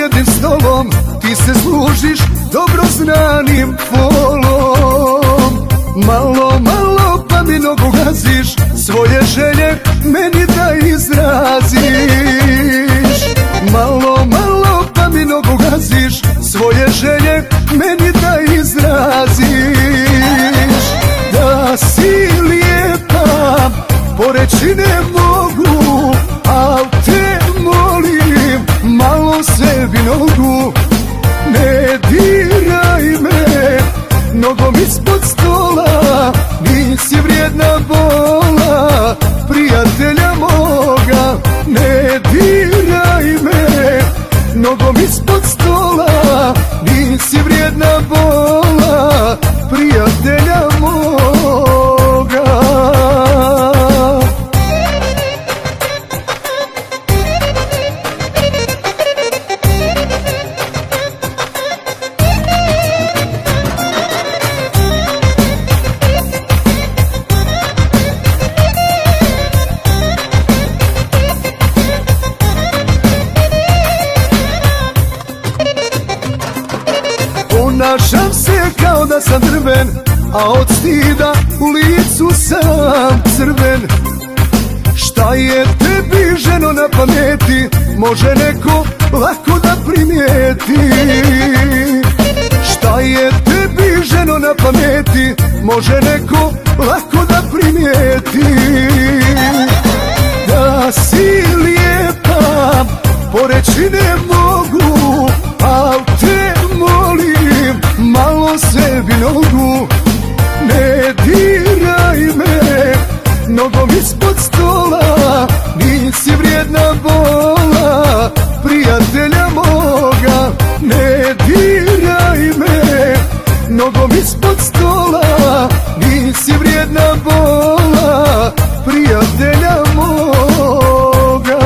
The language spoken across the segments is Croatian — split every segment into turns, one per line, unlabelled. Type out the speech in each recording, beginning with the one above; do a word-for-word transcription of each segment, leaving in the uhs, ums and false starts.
jednim stolom ti se služiš dobro znanim folom. Malo, malo pa mi nogu gaziš, svoje želje meni da izraziš. Malo, malo pa mi nogu gaziš, svoje želje meni da izraziš. Da si lijepa, poreći ne mogu, al te molim, malo sebi nogu. Ne diraj me nogom ispod stola, nisi vrijedna bola prijatelja moga. Ne diraj me nogom ispod stola, nisi vrijedna bola prijatelja moga. Ponašam se kao da sam drven, a od stida u licu sam crven. Šta je tebi, ženo, na pameti, može neko lako da primijeti. Šta je tebi, ženo, na pameti, može neko lako da primijeti. Da si lijepa, poreći ne mogu, al te molim, malo sebi nogu. Ne diraj me nogom ispod stola, nisi vrijedna bola prijatelja moga. Ne diraj me nogom ispod stola, nisi vrijedna bola prijatelja moga.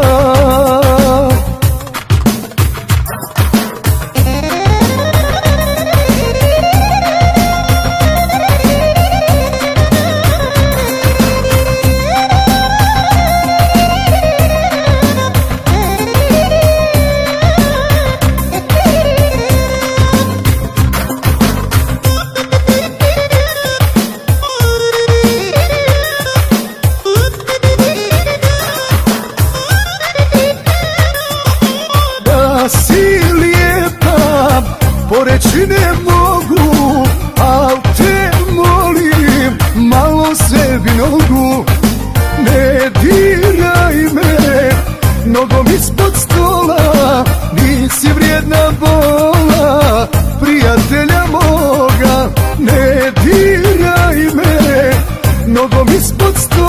Da si lijepa, poreći ne mogu, al te molim, malo sebi nogu. Ne diraj me nogom ispod stola, nisi vrijedna bola prijatelja moga. Ne diraj me nogom ispod stola,